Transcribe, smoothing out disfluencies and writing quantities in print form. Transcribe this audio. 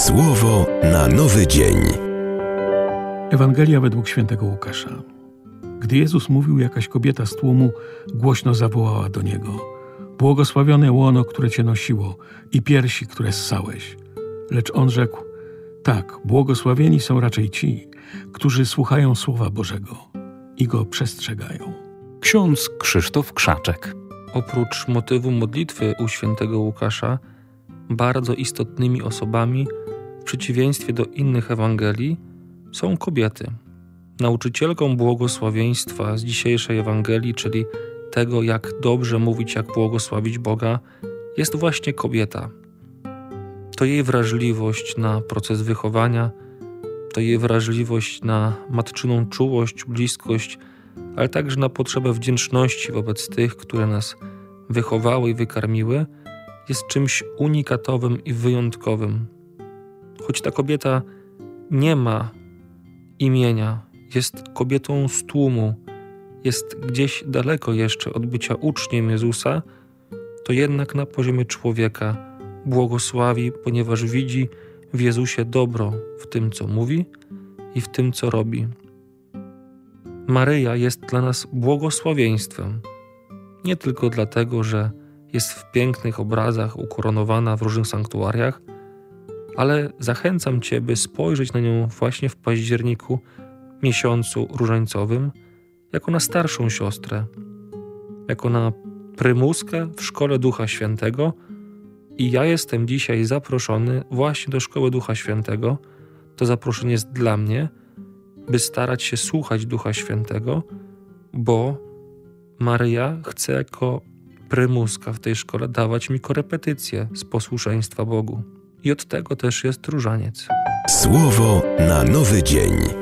Słowo na nowy dzień. Ewangelia według świętego Łukasza. Gdy Jezus mówił, jakaś kobieta z tłumu głośno zawołała do Niego: błogosławione łono, które Cię nosiło, i piersi, które ssałeś. Lecz On rzekł: tak, błogosławieni są raczej ci, którzy słuchają Słowa Bożego i go przestrzegają. Ksiądz Krzysztof Krzaczek. Oprócz motywu modlitwy u świętego Łukasza, bardzo istotnymi osobami, w przeciwieństwie do innych Ewangelii, są kobiety. Nauczycielką błogosławieństwa z dzisiejszej Ewangelii, czyli tego, jak dobrze mówić, jak błogosławić Boga, jest właśnie kobieta. To jej wrażliwość na proces wychowania, to jej wrażliwość na matczyną czułość, bliskość, ale także na potrzebę wdzięczności wobec tych, które nas wychowały i wykarmiły, jest czymś unikatowym i wyjątkowym. Choć ta kobieta nie ma imienia, jest kobietą z tłumu, jest gdzieś daleko jeszcze od bycia uczniem Jezusa, to jednak na poziomie człowieka błogosławi, ponieważ widzi w Jezusie dobro w tym, co mówi i w tym, co robi. Maryja jest dla nas błogosławieństwem. Nie tylko dlatego, że jest w pięknych obrazach ukoronowana w różnych sanktuariach, ale zachęcam Cię, by spojrzeć na nią właśnie w październiku, miesiącu różańcowym, jako na starszą siostrę, jako na prymuskę w Szkole Ducha Świętego. I ja jestem dzisiaj zaproszony właśnie do Szkoły Ducha Świętego. To zaproszenie jest dla mnie, by starać się słuchać Ducha Świętego, bo Maryja chce jako prymuska w tej szkole dawać mi korepetycje z posłuszeństwa Bogu. I od tego też jest różaniec. Słowo na nowy dzień.